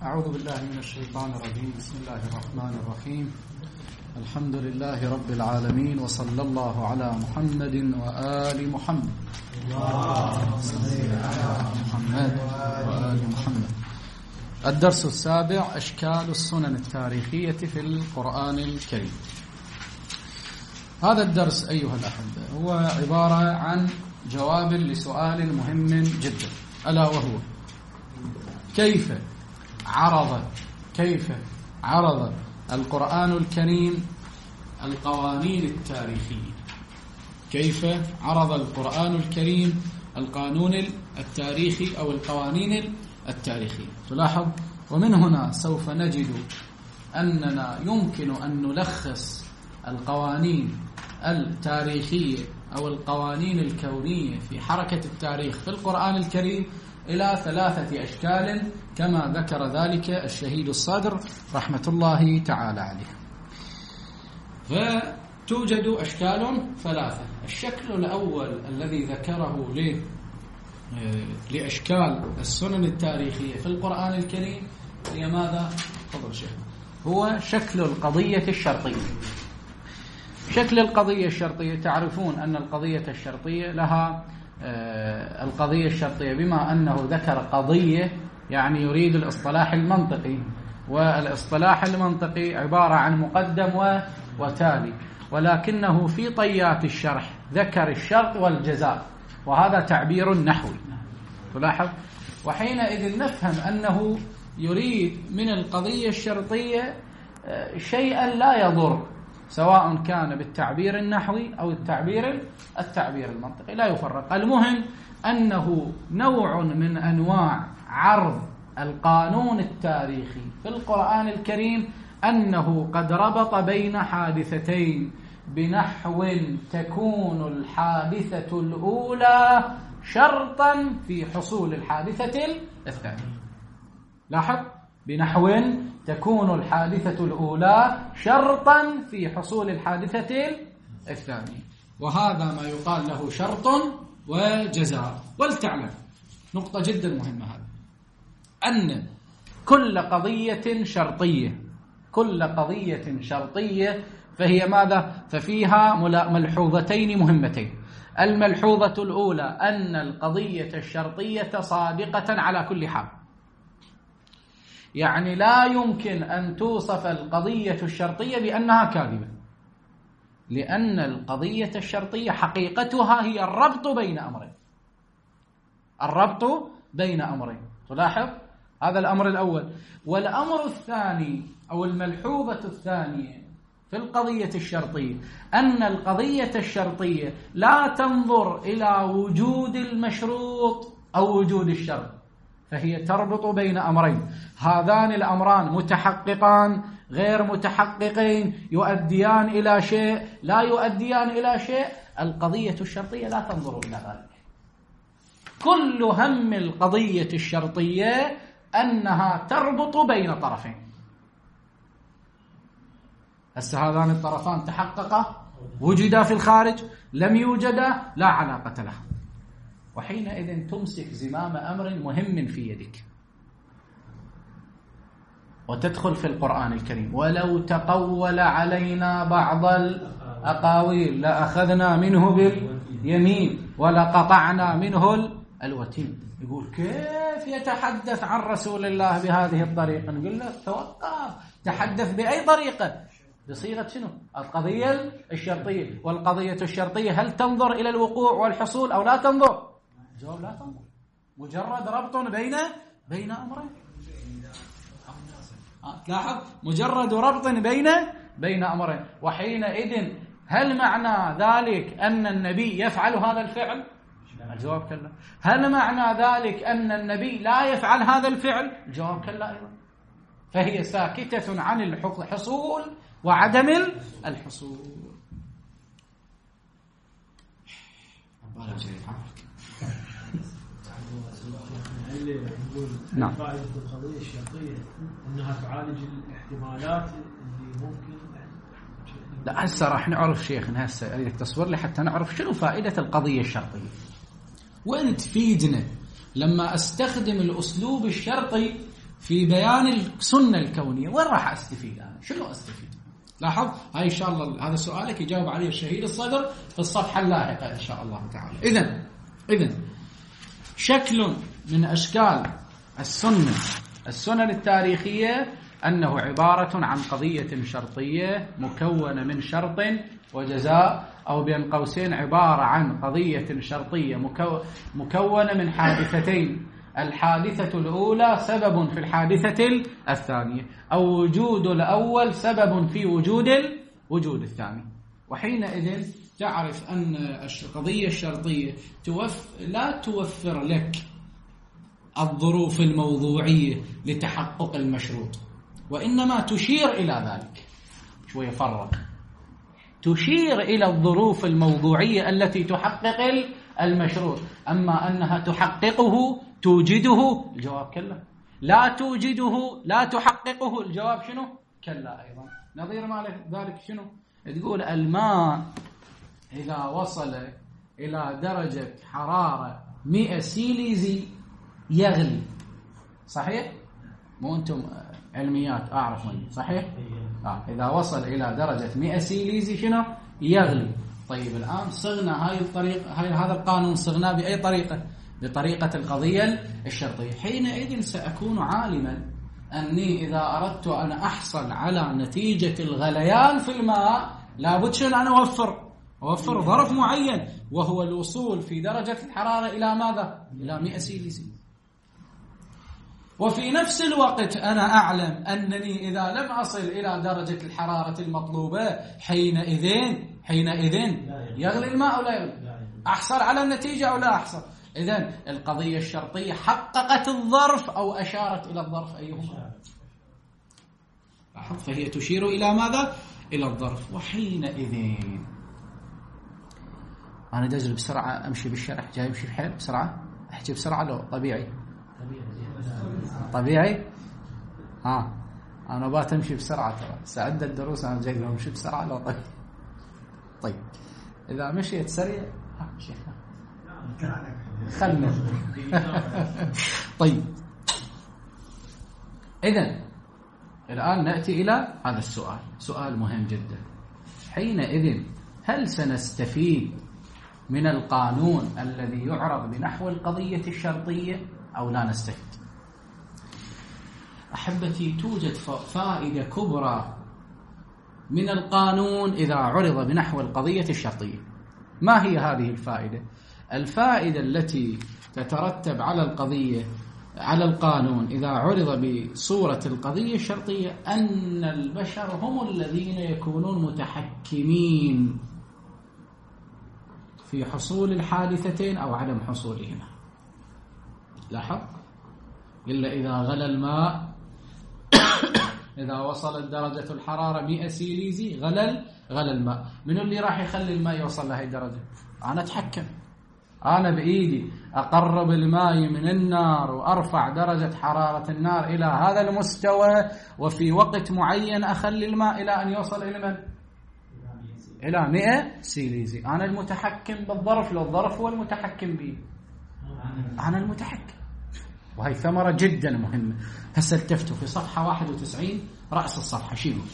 أعوذ بالله من الشيطان الرجيم. بسم الله الرحمن الرحيم. الحمد لله رب العالمين، وصلى الله على محمد وآل محمد. اللهم صل على محمد وآل محمد. الدرس السابع: أشكال السنن التاريخية في القرآن الكريم. هذا الدرس أيها الأحبة هو عبارة عن جواب لسؤال مهم جدا، ألا وهو: كيف عرض القرآن الكريم القوانين التاريخية؟ كيف عرض القرآن الكريم القانون التاريخي أو القوانين التاريخية؟ تلاحظ، ومن هنا سوف نجد أننا يمكن أن نلخص القوانين التاريخية أو القوانين الكونية في حركة التاريخ في القرآن الكريم إلى 3 أشكال، كما ذكر ذلك الشهيد الصدر رحمة الله تعالى عليه. فتوجد أشكال 3. الشكل الأول الذي ذكره لأشكال السنن التاريخية في القرآن الكريم هي ماذا؟ تفضل شيخ. هو شكل القضية الشرطية. شكل القضية الشرطية، تعرفون أن القضية الشرطية لها القضية الشرطية، بما أنه ذكر قضية يعني يريد الاصطلاح المنطقي، والاصطلاح المنطقي عبارة عن مقدم وتالي، ولكنه في طيات الشرح ذكر الشرط والجزاء، وهذا تعبير نحوي. تلاحظ، وحينئذ نفهم أنه يريد من القضية الشرطية شيئا لا يضر، سواء كان بالتعبير النحوي أو التعبير المنطقي، لا يفرق. المهم أنه نوع من أنواع عرض القانون التاريخي في القرآن الكريم، أنه قد ربط بين حادثتين بنحو تكون الحادثة الأولى شرطا في حصول الحادثة الثانية. لاحظ، بنحو تكون الحادثة الأولى شرطا في حصول الحادثة الثانية، وهذا ما يقال له شرط وجزاء. ولتعلم نقطة جدا مهمة، هذا أن كل قضية شرطية فهي ماذا؟ ففيها ملحوظتين مهمتين. الملحوظة الأولى أن القضية الشرطية صادقة على كل حال، يعني لا يمكن أن توصف القضية الشرطية بأنها كاذبة، لأن القضية الشرطية حقيقتها هي الربط بين أمرين. تلاحظ، هذا الأمر الأول. والأمر الثاني أو الملحوظة الثانية في القضية الشرطية أن القضية الشرطية لا تنظر إلى وجود المشروط أو وجود الشرط، فهي تربط بين أمرين، هذان الأمران متحققان غير متحققين، يؤديان إلى شيء لا يؤديان إلى شيء. القضية الشرطية لا تنظر إلى ذلك. كل هم القضية الشرطية أنها تربط بين طرفين. هسه هذان الطرفان تحققا، وجدا في الخارج، لم يوجدا، لا علاقة لها. وحينئذ تمسك زمام أمر مهم في يدك وتدخل في القرآن الكريم. ولو تقول علينا بعض الأقاويل لأخذنا منه باليمين ولقطعنا منه الوتين. يقول كيف يتحدث عن رسول الله بهذه الطريقة؟ نقول له توقف، تحدث بأي طريقة؟ بصيغة شنو؟ القضية الشرطية. والقضية الشرطية هل تنظر إلى الوقوع والحصول أو لا تنظر؟ الجواب لا تنظر، مجرد ربط بين أمرين. لاحظ، مجرد ربط بين أمرين. وحينئذ هل معنى ذلك أن النبي يفعل هذا الفعل؟ الجواب كلا. هل معنى ذلك أن النبي لا يفعل هذا الفعل؟ الجواب كلا أيضا. فهي ساكتة عن الحصول وعدم الحصول. نعم. فائدة القضية الشرطية أنها تعالج الاحتمالات اللي ممكن. لا، هسه راح نعرف شيخنا، هسه أريدك تصور لي حتى نعرف شنو فائدة القضية الشرطية. وأنت تفيدنا لما أستخدم الأسلوب الشرطي في بيان السنة الكونية، وين راح أستفيد أنا؟ شنو أستفيد؟ لاحظ هاي إن شاء الله هذا سؤالك يجاوب عليه الشهيد الصدر في الصفحة اللاحقة إن شاء الله تعالى. إذن شكل من أشكال السنن التاريخية أنه عبارة عن قضية شرطية مكونة من شرط وجزاء، أو بين قوسين عبارة عن قضية شرطية مكونة من حادثتين، الحادثة الأولى سبب في الحادثة الثانية، أو وجود الأول سبب في وجود الثاني. وحينئذ تعرف أن القضية الشرطية لا توفر لك الظروف الموضوعية لتحقق المشروط، وإنما تشير إلى ذلك. شوية فرق، تشير إلى الظروف الموضوعية التي تحقق المشروط، أما أنها تحققه توجده، الجواب كلا. لا توجده لا تحققه، الجواب شنو؟ كلا أيضا. نظير ما ذلك شنو؟ تقول الماء إذا وصل إلى درجة حرارة 100 سيليزي يغلي، صحيح؟ مو أنتم علميات أعرف مني، صحيح؟ إذا وصل إلى درجة 100 سيليزي شنو؟ يغلي. طيب الآن صغنا هاي الطريقة، هذا القانون صغناه بأي طريقة؟ بطريقة القضية الشرطية. حينئذ سأكون عالما أني إذا أردت أن أحصل على نتيجة الغليان في الماء لابد شن أن أوفر ظرف معين، وهو الوصول في درجة الحرارة إلى ماذا؟ إلى 100 سيليزي. وفي نفس الوقت أنا أعلم أنني إذا لم أصل إلى درجة الحرارة المطلوبة حينئذ يغلي الماء أو لا يغلي، أحصل على النتيجة أو لا أحصل. إذن القضية الشرطية حققت الظرف أو أشارت إلى الظرف، أيهما؟ فهي تشير إلى ماذا؟ إلى الظرف. وحينئذ أنا دازل بسرعة، أمشي بالشرح، جاي أمشي بحيل بسرعة، أحكي بسرعة لو طبيعي؟ أنا بات أمشي بسرعة، ترى سأعد الدروس أنا جاي أمشي بسرعة لو طيب إذا مشيت سريع شيخنا خلنا طيب. إذن الآن نأتي إلى هذا السؤال، سؤال مهم جدا. حينئذ هل سنستفيد من القانون الذي يعرض بنحو القضية الشرطية أو لا نستفيد؟ أحبتي، توجد فائدة كبرى من القانون إذا عرض بنحو القضية الشرطية. ما هي هذه الفائدة؟ الفائدة التي تترتب على القانون إذا عرض بصورة القضية الشرطية أن البشر هم الذين يكونون متحكمين في حصول الحادثتين أو عدم حصولهما. لاحظ، إلا إذا غلى الماء إذا وصلت درجة الحرارة 100 سيليزي غلى الماء، من اللي راح يخلي الماء يوصل لهي الدرجة؟ أنا أتحكم، أنا بإيدي أقرب الماء من النار وأرفع درجة حرارة النار إلى هذا المستوى، وفي وقت معين أخلي الماء إلى أن يوصل إلى من؟ إلى 100 سيليزي. أنا المتحكم بالظرف، لو الظرف هو المتحكم بي، أنا المتحكم. وهي ثمرة جدا مهمة. هسه التفتوا في صفحة 91 رأس الصفحة، شيلوا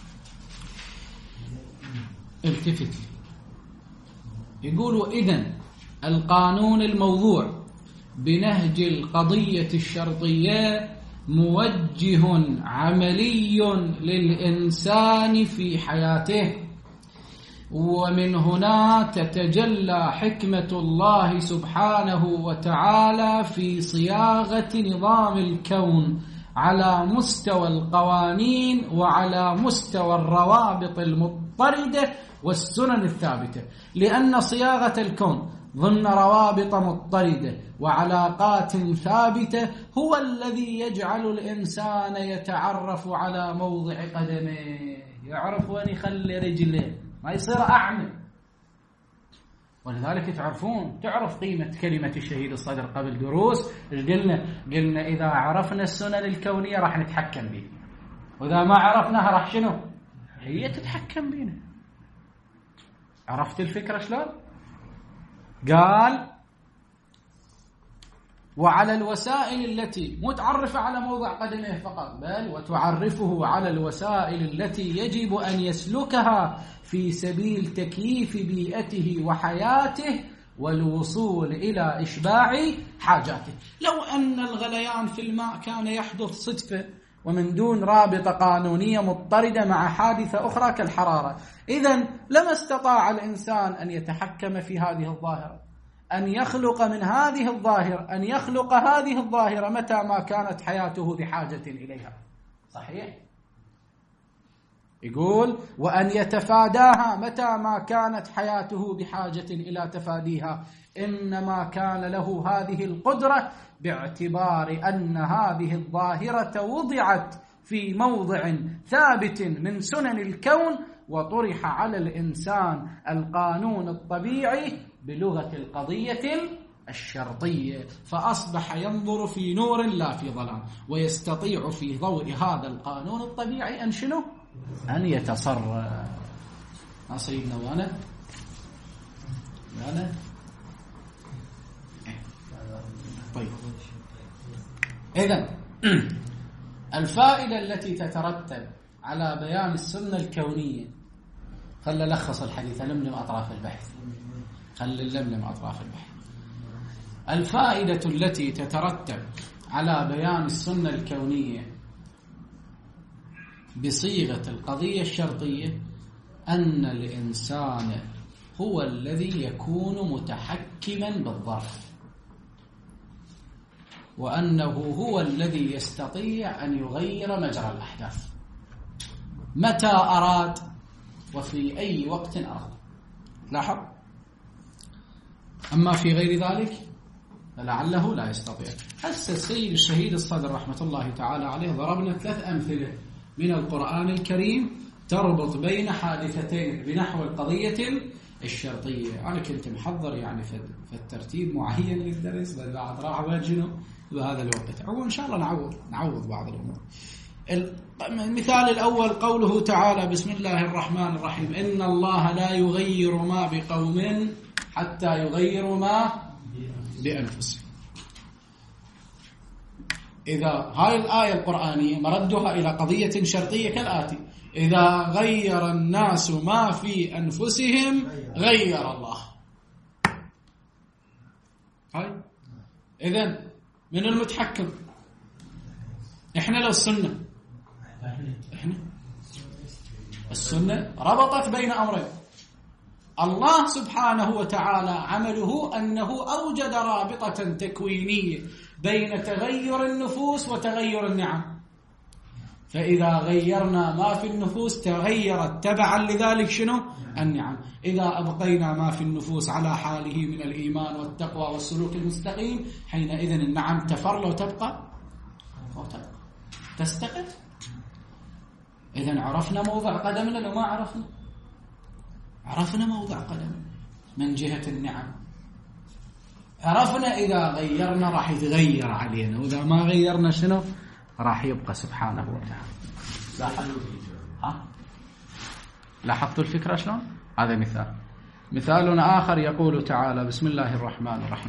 التفت، يقولوا إذن القانون الموضوع بنهج القضية الشرطية موجه عملي للإنسان في حياته، ومن هنا تتجلى حكمة الله سبحانه وتعالى في صياغة نظام الكون على مستوى القوانين وعلى مستوى الروابط المضطردة والسنن الثابتة. لأن صياغة الكون ضمن روابط مضطردة وعلاقات ثابتة هو الذي يجعل الإنسان يتعرف على موضع قدمه، يعرف وين يخلي رجله، ما يصير أعمى. ولذلك تعرف قيمة كلمة الشهيد الصدر قبل دروس. قلنا إذا عرفنا السنن الكونية راح نتحكم بها، وإذا ما عرفناها راح شنو؟ هي تتحكم بنا. عرفت الفكرة شلون؟ قال وعلى الوسائل التي متعرفة على موضع قدمه فقط، بل وتعرفه على الوسائل التي يجب أن يسلكها في سبيل تكييف بيئته وحياته والوصول إلى إشباع حاجاته. لو أن الغليان في الماء كان يحدث صدفة ومن دون رابطة قانونية مضطردة مع حادثة أخرى كالحرارة، إذن لما استطاع الإنسان أن يتحكم في هذه الظاهرة، أن يخلق من هذه الظاهرة، أن يخلق هذه الظاهرة متى ما كانت حياته بحاجة إليها. صحيح؟ يقول وأن يتفاداها متى ما كانت حياته بحاجة إلى تفاديها، إنما كان له هذه القدرة باعتبار أن هذه الظاهرة وضعت في موضع ثابت من سنن الكون، وطرح على الإنسان القانون الطبيعي بلغة القضية الشرطية، فأصبح ينظر في نور لا في ظلام، ويستطيع في ضوء هذا القانون الطبيعي أن شنو؟ أن يتصرف. سيدنا وانا طيب. إذن الفائدة التي تترتب على بيان السنة الكونية، خلنا نلخص الحديث، لملم أطراف البحث، الفائدة التي تترتب على بيان السنة الكونية بصيغة القضية الشرطية أن الإنسان هو الذي يكون متحكما بالظرف، وأنه هو الذي يستطيع أن يغير مجرى الأحداث متى أراد وفي أي وقت أراد. لاحظ، أما في غير ذلك فلعله لا يستطيع. هسه السيد الشهيد الصدر رحمة الله تعالى عليه ضربنا 3 أمثلة من القرآن الكريم تربط بين حادثتين بنحو القضية الشرطية. أنا كنت محضر يعني في الترتيب معين للدرس، بل بعد راح بجنه بهذا الوقت. إن شاء الله نعوض بعض الأمور. المثال الأول قوله تعالى بسم الله الرحمن الرحيم إن الله لا يغير ما بقوم حتى يغيروا ما بأنفسهم. إذا هاي الآية القرآنية مردها إلى قضية شرطية كالآتي: إذا غير الناس ما في أنفسهم غير الله. هاي إذن من المتحكم؟ إحنا لو السنة، إحنا السنة ربطت بين أمرين. الله سبحانه وتعالى عمله أنه أوجد رابطة تكوينية بين تغير النفوس وتغير النعم، فإذا غيرنا ما في النفوس تغيرت تبعا لذلك شنو؟ النعم. إذا أبقينا ما في النفوس على حاله من الإيمان والتقوى والسلوك المستقيم، حينئذ النعم تفر وتبقى تستقر. إذن عرفنا موضع قدمنا لو ما عرفنا؟ عرفنا موضع قدمنا من جهة النعم، عرفنا إذا غيرنا راح يتغير علينا، وإذا ما غيرنا شنو؟ راح يبقى سبحانه وتعالى. لاحظتوا الفكرة شلون؟ هذا مثال آخر يقول تعالى بسم الله الرحمن الرحيم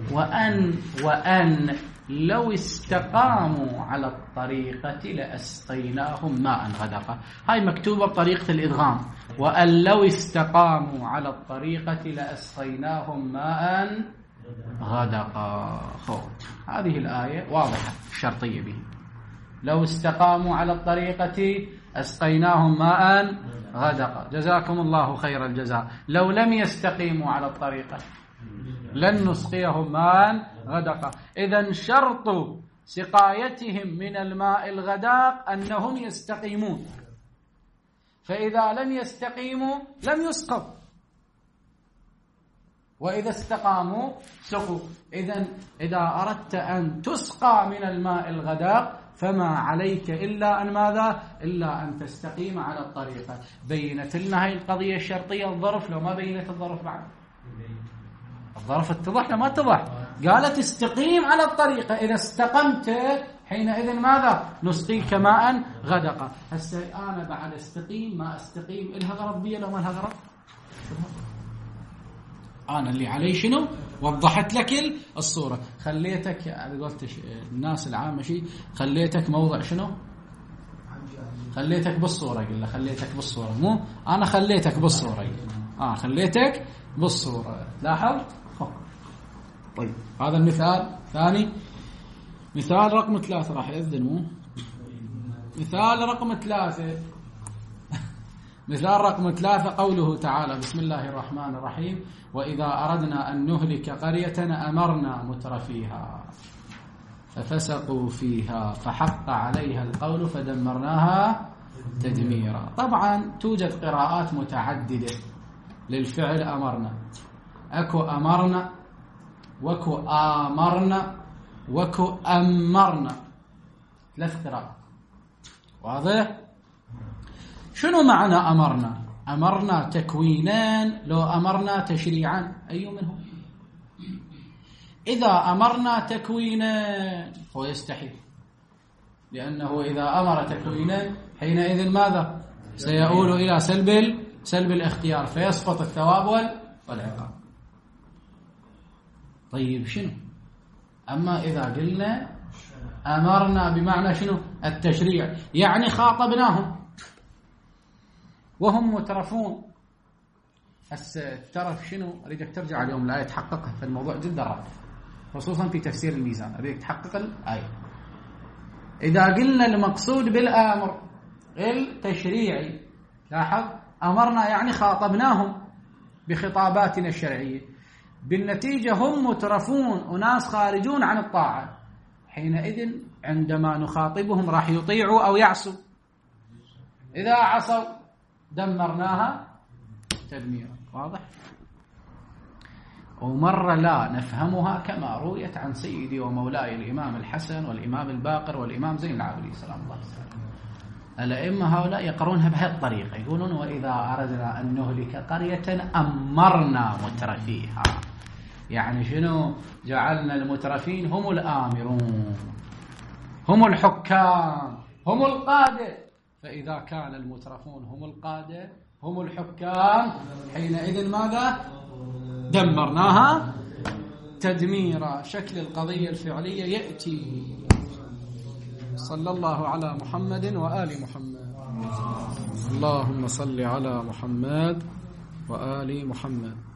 وأن لو استقاموا على الطريقة لأسقيناهم ماء غدقا. هاي مكتوبة بطريقة الإدغام، وأن لو استقاموا على الطريقة لأسقيناهم ماء غدقا. هذه الآية واضحة الشرطية به. لو استقاموا على الطريقة أسقيناهم ماء غدقا. جزاكم الله خير الجزاء. لو لم يستقيموا على الطريقة لن نسقيهم ماء غدقا. إذن شرط سقايتهم من الماء الغداق أنهم يستقيمون، فإذا لم يستقيموا لم يسقوا، وإذا استقاموا سقوا. إذن إذا أردت أن تسقى من الماء الغداق فما عليك إلا أن ماذا؟ إلا أن تستقيم على الطريقة. بينت لنا هاي القضية الشرطية الظرف لو ما بينت الظرف بعد؟ الظرف اتضح لما اتضح؟ قالت استقيم على الطريقة، إذا استقمت حينئذ ماذا؟ نسقيك ماء غدقا. هسه أنا بعد استقيم ما استقيم إلها غرض بي لو ما لها غرض؟ أنا اللي علي شنو؟ وضحت لك الصورة. خليتك قلت الناس العامة شيء، خليتك موضع شنو؟ خليتك بالصورة. قل خليتك بالصورة، مو أنا خليتك بالصورة. خليتك بالصورة. لاحظت؟ طيب هذا المثال ثاني. مثال رقم 3 راح يأذن، مو مثال رقم 3. مثال رقم 3 قوله تعالى: بسم الله الرحمن الرحيم: وإذا أردنا أن نهلك قرية أمرنا مترفيها ففسقوا فيها فحق عليها القول فدمرناها تدميرا. طبعا توجد قراءات متعددة للفعل أمرنا. أكو أمرنا، وكو آمرنا، وكو أمرنا، 3 قراءات. واضح؟ شنو معنى أمرنا؟ أمرنا تكوينان لو أمرنا تشريعا، أي منهم؟ إذا أمرنا تكوينان هو يستحيل، لأنه إذا أمر تكوينان حينئذ ماذا؟ سيؤول إلى سلب الاختيار، فيسقط الثواب والعقاب. طيب شنو؟ أما إذا قلنا أمرنا بمعنى شنو؟ التشريع، يعني خاطبناهم وهم مترفون. الترف شنو؟ أريدك ترجع اليوم الآية تحققها، في الموضوع جدا رائع، خصوصا في تفسير الميزان. أريدك تحقق الآية. إذا قلنا المقصود بالآمر التشريعي، لاحظ أمرنا يعني خاطبناهم بخطاباتنا الشرعية، بالنتيجة هم مترفون وناس خارجون عن الطاعة. حينئذ عندما نخاطبهم راح يطيعوا أو يعصوا. إذا عصوا دمرناها تدميرا. واضح؟ ومرة لا نفهمها كما رويت عن سيدي ومولاي الإمام الحسن والإمام الباقر والإمام زين العابدين سلام الله عليه. الأئمة هؤلاء يقرونها بهذه الطريقة، يقولون: وإذا أردنا أن نهلك قرية أمرنا مترفيها. يعني شنو؟ جعلنا المترفين هم الآمرون، هم الحكام، هم القادة. فإذا كان المترفون هم القادة هم الحكام، حينئذ ماذا؟ دمرناها تدميرا. شكل القضية الفعلية يأتي. صلى الله على محمد وآل محمد. اللهم صل على محمد وآل محمد.